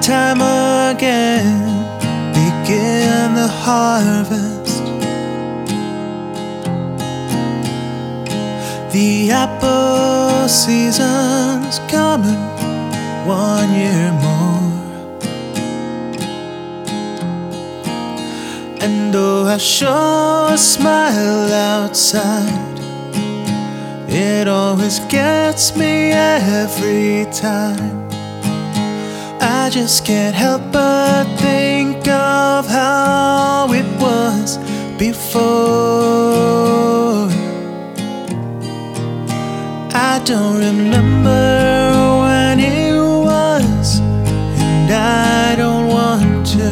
time again begin the harvest. The apple season's coming 1 year more. And though I show a smile outside, it always gets me every time. I just can't help but think of how it was before. I don't remember when it was, and I don't want to.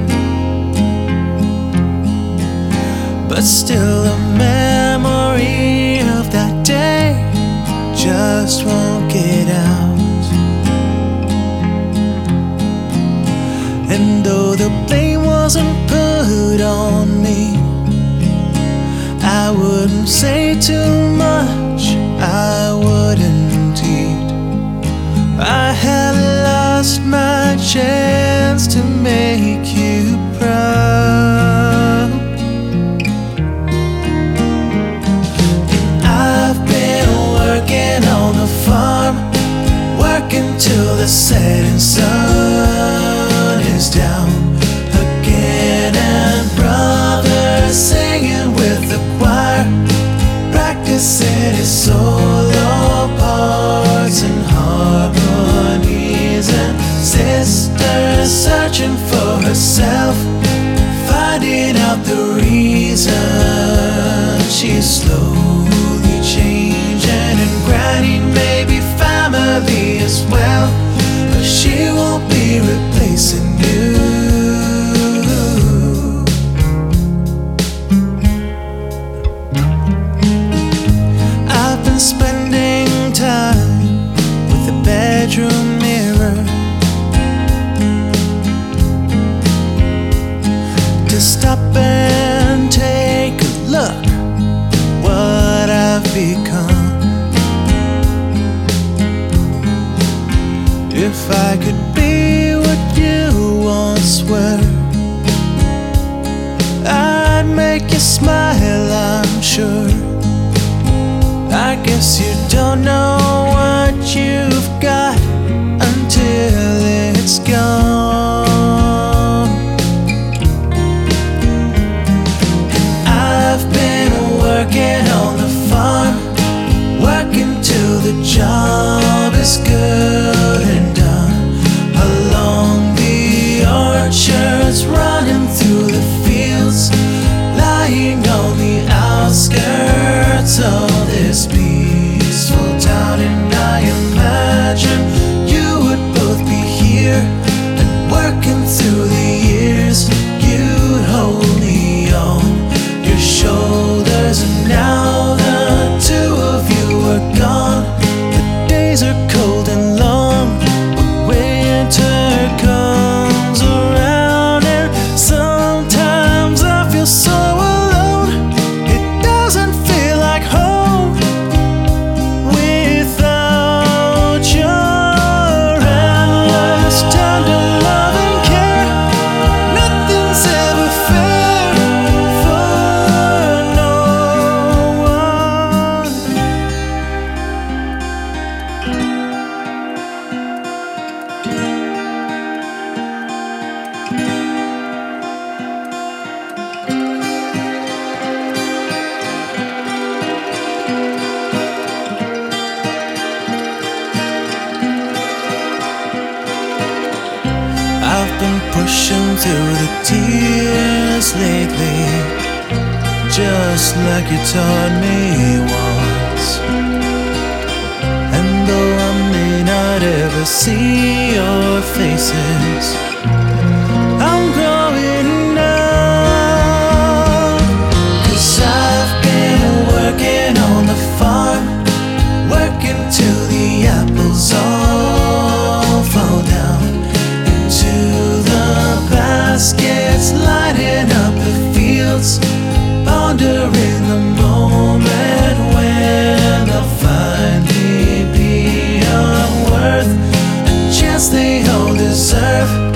But still the memory of that day just won't get out. And though the blame wasn't put on me, I wouldn't say too much, I wouldn't eat. I had lost my chance to make you proud. I've been working on the farm, working till the setting sun is down again, and brothers singing with the choir, practicing his solo parts and harmonies, and sisters searching for herself, finding out the reason she's slowly changing. And granny may be family as well, but she won't be replacing you. I've been spending time with the bedroom mirror to stop and take a look what I've become. If I could be what you once were, I'd make you smile, I'm sure. I guess you don't know what you've got until it's gone. I've been working on the farm, working till the job is good and done. Along the orchards, running through the fields, lying on the outskirts of this peaceful town. And I imagine you would both be here and working through the years. You'd hold me on your shoulders, and now the two of you are gone. The days are cold and long, but winter comes around, and sometimes I feel so alone. It doesn't feel like home without your endless tender love and care. Nothing's ever fair for no one. I've been pushing through the tears lately, just like you taught me once. And though I may not ever see your faces, I'm growing up. 'Cause I've been working on the farm, working till the apples all fall down into the baskets, lighting up the fields, pondering the moment when they'll finally be unworth a chance they all deserve.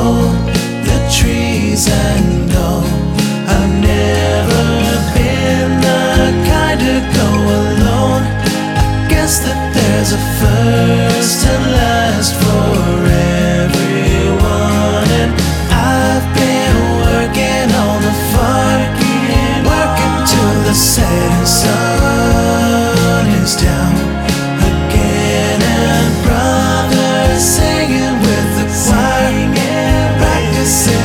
the trees and all. I've never been the kind to go alone. I guess that there's a first and last for everyone. And I've been working on the farm, working till the setting sun is down again. And brothers singing with the choir, practicing